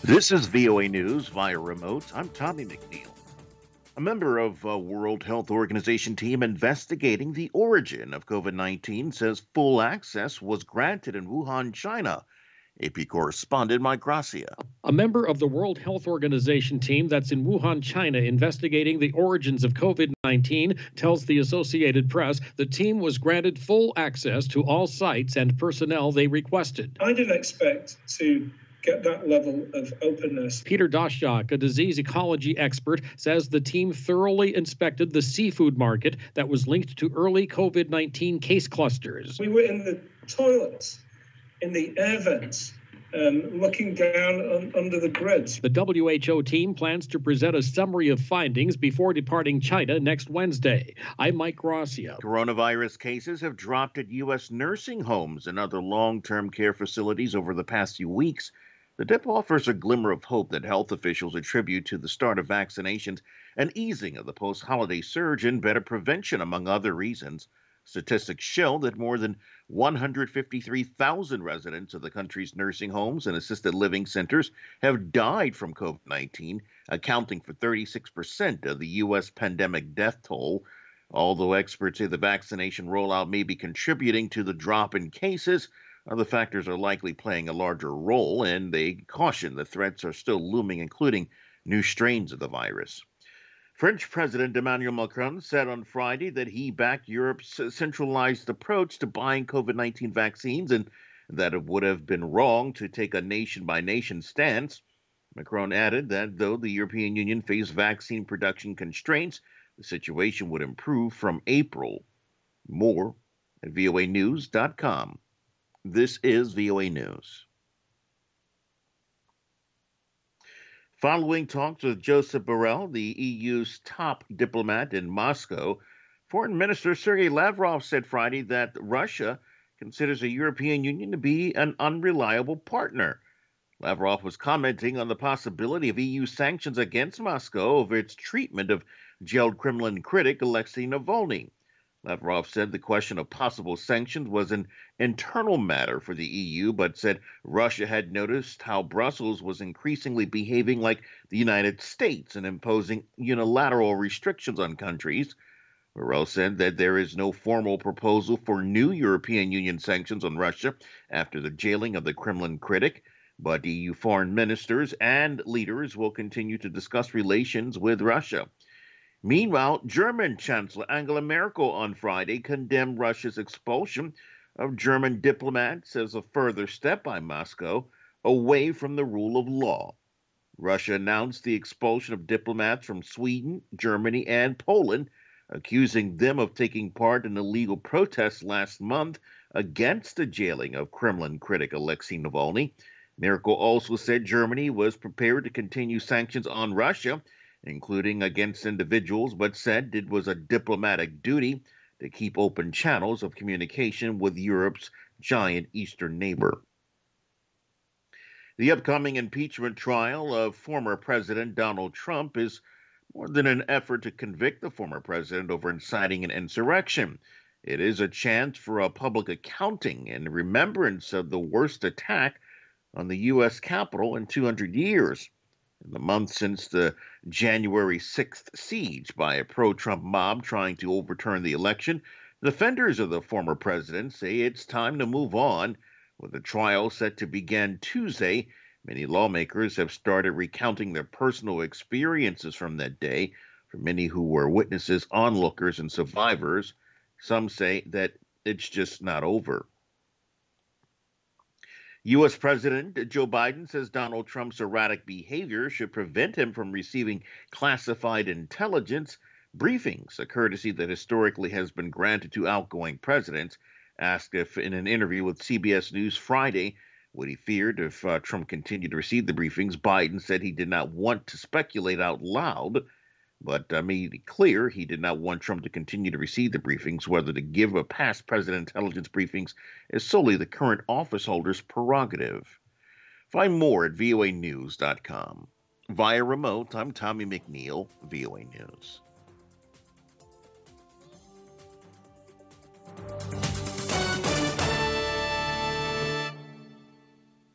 This is VOA News via remote. I'm Tommy McNeil. A member of a World Health Organization team investigating the origin of COVID-19 says full access was granted in Wuhan, China. AP correspondent Mike Gracia. A member of the World Health Organization team that's in Wuhan, China, investigating the origins of COVID-19 tells the Associated Press the team was granted full access to all sites and personnel they requested. I didn't expect to get that level of openness. Peter Daszak, a disease ecology expert, says the team thoroughly inspected the seafood market that was linked to early COVID-19 case clusters. We were in the toilets, in the air vents, looking down under the grids. The WHO team plans to present a summary of findings before departing China next Wednesday. I'm Mike Gracia. Coronavirus cases have dropped at U.S. nursing homes and other long-term care facilities over the past few weeks. The dip offers a glimmer of hope that health officials attribute to the start of vaccinations and easing of the post-holiday surge and better prevention, among other reasons. Statistics show that more than 153,000 residents of the country's nursing homes and assisted living centers have died from COVID-19, accounting for 36% of the U.S. pandemic death toll. Although experts say the vaccination rollout may be contributing to the drop in cases, other factors are likely playing a larger role, and they caution the threats are still looming, including new strains of the virus. French President Emmanuel Macron said on Friday that he backed Europe's centralized approach to buying COVID-19 vaccines and that it would have been wrong to take a nation-by-nation stance. Macron added that though the European Union faced vaccine production constraints, the situation would improve from April. More at voanews.com. This is VOA News. Following talks with Joseph Borrell, the EU's top diplomat in Moscow, Foreign Minister Sergei Lavrov said Friday that Russia considers the European Union to be an unreliable partner. Lavrov was commenting on the possibility of EU sanctions against Moscow over its treatment of jailed Kremlin critic Alexei Navalny. Lavrov said the question of possible sanctions was an internal matter for the EU, but said Russia had noticed how Brussels was increasingly behaving like the United States and imposing unilateral restrictions on countries. Borrell said that there is no formal proposal for new European Union sanctions on Russia after the jailing of the Kremlin critic, but EU foreign ministers and leaders will continue to discuss relations with Russia. Meanwhile, German Chancellor Angela Merkel on Friday condemned Russia's expulsion of German diplomats as a further step by Moscow away from the rule of law. Russia announced the expulsion of diplomats from Sweden, Germany, and Poland, accusing them of taking part in illegal protests last month against the jailing of Kremlin critic Alexei Navalny. Merkel also said Germany was prepared to continue sanctions on Russia, including against individuals, but said it was a diplomatic duty to keep open channels of communication with Europe's giant eastern neighbor. The upcoming impeachment trial of former President Donald Trump is more than an effort to convict the former president over inciting an insurrection. It is a chance for a public accounting and remembrance of the worst attack on the U.S. Capitol in 200 years. In the month since the January 6th siege by a pro-Trump mob trying to overturn the election, defenders of the former president say it's time to move on. With the trial set to begin Tuesday, many lawmakers have started recounting their personal experiences from that day. For many who were witnesses, onlookers, and survivors, some say that it's just not over. U.S. President Joe Biden says Donald Trump's erratic behavior should prevent him from receiving classified intelligence briefings, a courtesy that historically has been granted to outgoing presidents. Asked if in an interview with CBS News Friday what he feared if Trump continued to receive the briefings, Biden said he did not want to speculate out loud, but made it clear he did not want Trump to continue to receive the briefings. Whether to give a past president intelligence briefings is solely the current office holder's prerogative. Find more at voanews.com. Via remote, I'm Tommy McNeil, VOA News.